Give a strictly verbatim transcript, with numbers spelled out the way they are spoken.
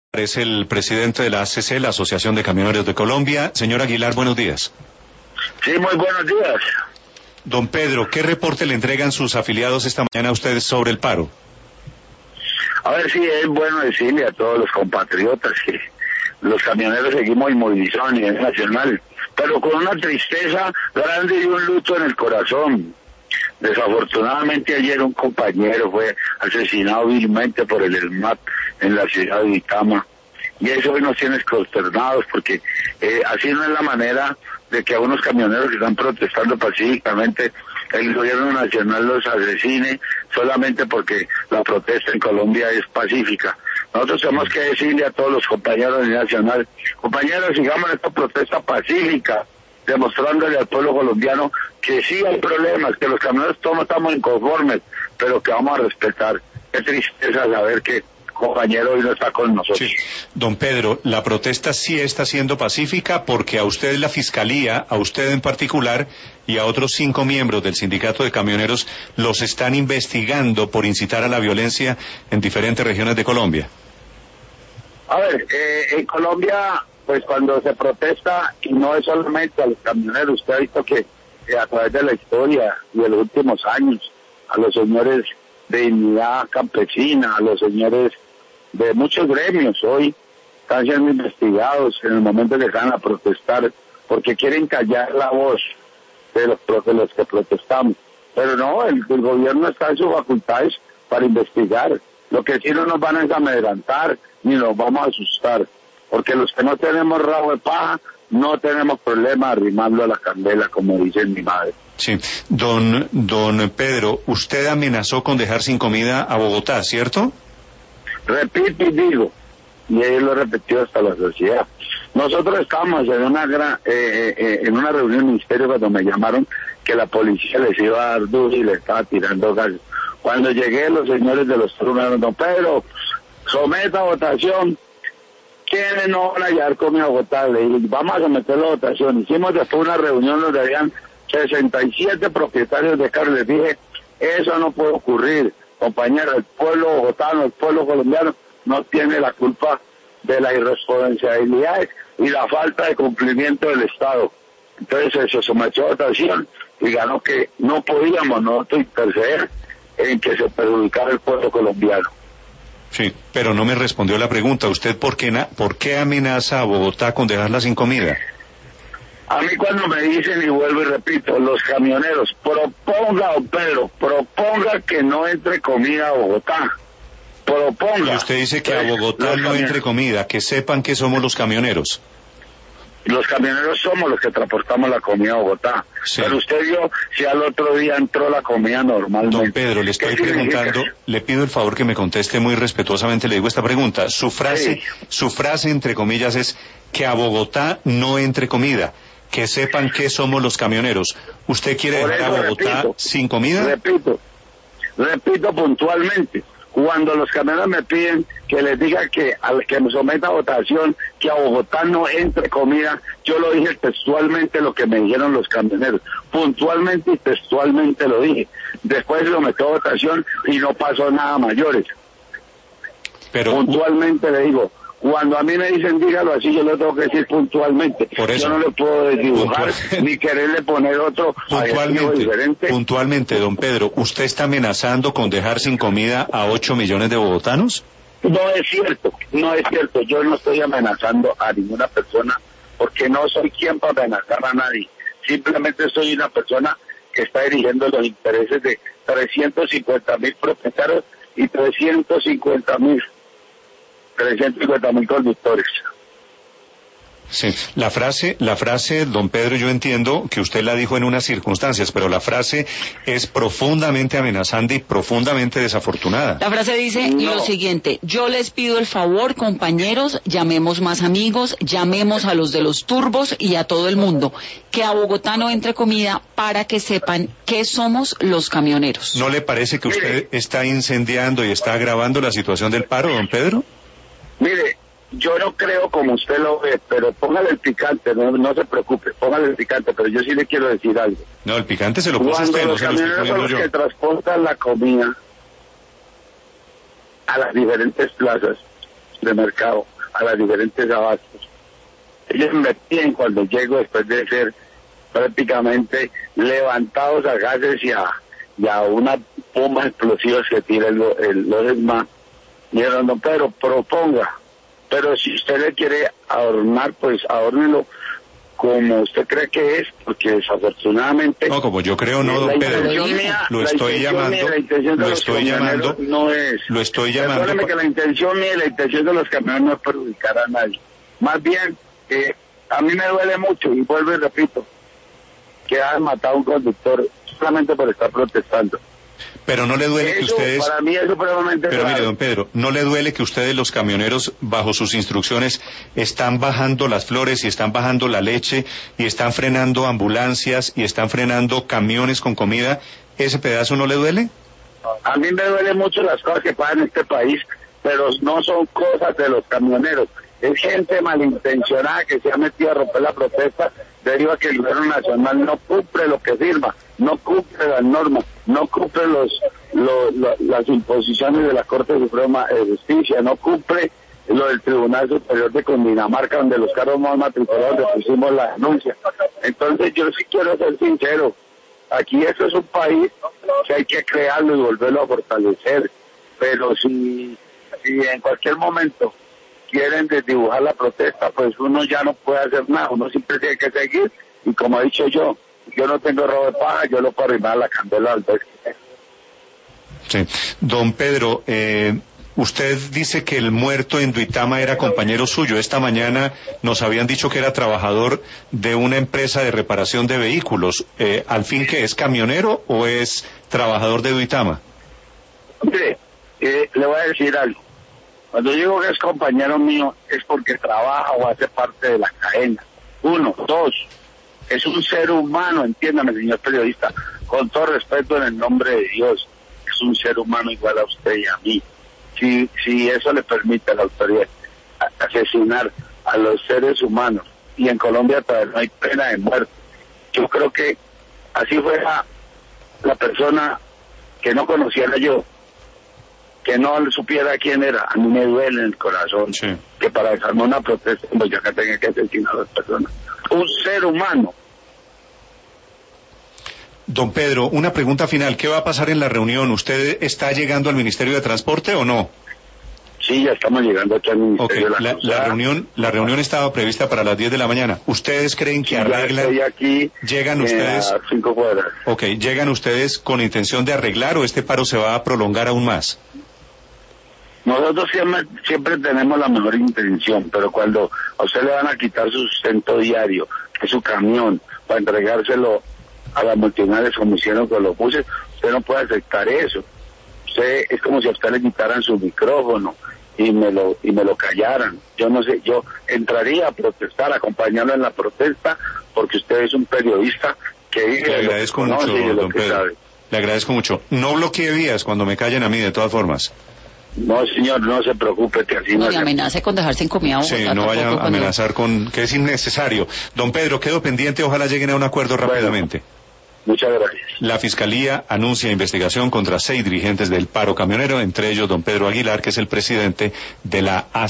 Es el presidente de la A C C, la Asociación de Camioneros de Colombia. Señor Aguilar, buenos días. Sí, muy buenos días. Don Pedro, ¿qué reporte le entregan sus afiliados esta mañana a ustedes sobre el paro? A ver, sí, es bueno decirle a todos los compatriotas que los camioneros seguimos inmovilizados a nivel nacional, pero con una tristeza grande y un luto en el corazón. Desafortunadamente ayer un compañero fue asesinado vilmente por el ESMAD en la ciudad de Vitama, y eso hoy nos tiene consternados porque eh, así no es la manera de que a unos camioneros que están protestando pacíficamente el gobierno nacional los asesine solamente porque la protesta en Colombia es pacífica. Nosotros tenemos que decirle a todos los compañeros a nivel nacional: compañeros, sigamos esta protesta pacífica, demostrándole al pueblo colombiano que sí hay problemas, que los camioneros todos estamos inconformes, pero que vamos a respetar. Qué tristeza saber que compañero hoy no está con nosotros. Sí. Don Pedro, la protesta sí está siendo pacífica porque a usted la Fiscalía, a usted en particular y a otros cinco miembros del sindicato de camioneros los están investigando por incitar a la violencia en diferentes regiones de Colombia. A ver, eh, en Colombia, pues cuando se protesta, y no es solamente a los camioneros, usted ha visto que eh, a través de la historia y de los últimos años, a los señores de dignidad campesina, a los señores de muchos gremios hoy están siendo investigados en el momento que van a protestar porque quieren callar la voz de los, de los que protestamos. Pero no, el, el gobierno está en sus facultades para investigar. Lo que sí no nos van a amedrentar ni nos vamos a asustar, porque los que no tenemos rabo de paja no tenemos problema arrimando a la candela, como dice mi madre. Sí, don, don Pedro, usted amenazó con dejar sin comida a Bogotá, ¿cierto? Repito y digo, y él lo repetió hasta la sociedad. Nosotros estábamos en una gran, eh, eh, en una reunión del ministerio cuando me llamaron que la policía les iba a dar duro y le estaba tirando gas. Cuando llegué, los señores de los turnos, don Pedro, someta a votación quiénes no van a llevar comida a Bogotá. Le dije, vamos a someter la votación. Hicimos después una reunión donde habían sesenta y siete propietarios de carros. Les dije, eso no puede ocurrir, compañero. El pueblo bogotano, el pueblo colombiano no tiene la culpa de las irresponsabilidades y la falta de cumplimiento del Estado. Entonces se sometió a votación y ganó que no podíamos nosotros interceder en que se perjudicara el pueblo colombiano. Sí, pero no me respondió la pregunta. ¿Usted por qué, na por qué amenaza a Bogotá con dejarla sin comida? A mí cuando me dicen, y vuelvo y repito, los camioneros, proponga, don Pedro, proponga que no entre comida a Bogotá. Proponga. Y usted dice que a Bogotá no entre comida, que sepan que somos los camioneros. Los camioneros somos los que transportamos la comida a Bogotá. Sí. Pero usted vio si al otro día entró la comida normalmente. Don Pedro, le estoy preguntando, le pido el favor que me conteste muy respetuosamente, le digo esta pregunta. Su frase, sí. su frase entre comillas es que a Bogotá no entre comida, que sepan que somos los camioneros. ¿Usted quiere Por dejar a Bogotá repito, sin comida? Repito, repito puntualmente. Cuando los camioneros me piden que les diga que al que me someta a votación que a Bogotá no entre comida, yo lo dije textualmente lo que me dijeron los camioneros, puntualmente y textualmente lo dije. Después lo metí a votación y no pasó nada mayores. Pero puntualmente le digo, cuando a mí me dicen dígalo así, yo lo tengo que decir puntualmente. Por eso, yo no le puedo dibujar puntual, ni quererle poner otro puntualmente, diferente. Puntualmente, don Pedro, ¿usted está amenazando con dejar sin comida a ocho millones de bogotanos? No es cierto, no es cierto. Yo no estoy amenazando a ninguna persona porque no soy quien para amenazar a nadie. Simplemente soy una persona que está dirigiendo los intereses de trescientos cincuenta mil propietarios y trescientos cincuenta mil trescientos cincuenta mil conductores. Sí, la frase, la frase, don Pedro, yo entiendo que usted la dijo en unas circunstancias, pero la frase es profundamente amenazante y profundamente desafortunada. La frase dice no. lo siguiente: yo les pido el favor, compañeros, llamemos más amigos, llamemos a los de los turbos y a todo el mundo, que a Bogotá no entre comida para que sepan que somos los camioneros. ¿No le parece que usted está incendiando y está agravando la situación del paro, don Pedro? Mire, yo no creo como usted lo ve, pero póngale el picante, no, no se preocupe, póngale el picante, pero yo sí le quiero decir algo. No, el picante se lo puso usted, no se lo estoy poniendo yo. Cuando los camioneros son los que transportan la comida a las diferentes plazas de mercado, a las diferentes abastos. Ellos me piden cuando llego, después de ser prácticamente levantados a gases y a, y a una bomba explosiva que tira el, el, los demás, me dijeron, don Pedro, proponga, pero si usted le quiere adornar, pues adórnelo como usted cree que es, porque desafortunadamente... No, como yo creo, no, don Pedro, mía, lo estoy llamando, lo estoy llamando, no es, lo estoy llamando... Perdóneme que la intención mía y la intención de los camioneros no es perjudicar a nadie. Más bien, eh, a mí me duele mucho, y vuelvo y repito, que han matado a un conductor solamente por estar protestando. Pero no le duele eso, que ustedes... Para mí es supremamente Pero grave. mire, don Pedro, ¿no le duele que ustedes, los camioneros, bajo sus instrucciones, están bajando las flores y están bajando la leche y están frenando ambulancias y están frenando camiones con comida? ¿Ese pedazo no le duele? A mí me duelen mucho las cosas que pasan en este país, pero no son cosas de los camioneros. Es gente malintencionada que se ha metido a romper la protesta debido a que el gobierno nacional no cumple lo que firma, no cumple las normas, no cumple los, los, los las imposiciones de la Corte Suprema de Justicia, no cumple lo del Tribunal Superior de Cundinamarca, donde los carros más matriculados le pusimos la denuncia. Entonces yo sí quiero ser sincero, aquí esto es un país que hay que crearlo y volverlo a fortalecer, pero si, si en cualquier momento quieren desdibujar la protesta, pues uno ya no puede hacer nada, uno siempre tiene que seguir, y como he dicho yo, yo no tengo robo de paja, yo lo puedo arrimar a la candela al vez. Sí. Don Pedro, eh, usted dice que el muerto en Duitama era compañero suyo. Esta mañana nos habían dicho que era trabajador de una empresa de reparación de vehículos. Eh, ¿Al fin qué es, camionero o es trabajador de Duitama? Mire, eh, le voy a decir algo. Cuando digo que es compañero mío, es porque trabaja o hace parte de la cadena. Uno, dos, es un ser humano, entiéndame, señor periodista, con todo respeto en el nombre de Dios, es un ser humano igual a usted y a mí. Si, si eso le permite a la autoridad asesinar a los seres humanos, y en Colombia todavía no hay pena de muerte, yo creo que así fuera la persona que no conociera yo, que no supiera quién era, a mí me duele en el corazón, sí, que para desarmar una protesta en Boyacá tenga que asesinar a las personas. Un ser humano. Don Pedro, una pregunta final. ¿Qué va a pasar en la reunión? ¿Usted está llegando al Ministerio de Transporte o no? Sí, ya estamos llegando aquí al Ministerio okay. de la, la, la reunión La reunión estaba prevista para las diez de la mañana. ¿Ustedes creen que sí, arreglan? Estoy aquí, ¿Llegan ustedes? A cinco cuadras. Ok, ¿llegan ustedes con intención de arreglar o este paro se va a prolongar aún más? Nosotros siempre, siempre tenemos la mejor intención, pero cuando a usted le van a quitar su sustento diario, que es su camión, para entregárselo a las multinacionales como hicieron con los buses, usted no puede aceptar eso. Usted, es como si a usted le quitaran su micrófono y me lo y me lo callaran. Yo no sé, yo entraría a protestar, acompañarlo en la protesta, porque usted es un periodista que vive. Le agradezco mucho, don Pedro. Le agradezco mucho. No bloquee vías cuando me callen a mí, de todas formas. No, señor, no se preocupe, que así no... No y amenace con dejar sin comida a Bogotá. Sí, no vaya a amenazar cuando... con... que es innecesario. Don Pedro, quedo pendiente, ojalá lleguen a un acuerdo bueno, rápidamente. Muchas gracias. La Fiscalía anuncia investigación contra seis dirigentes del paro camionero, entre ellos don Pedro Aguilar, que es el presidente de la A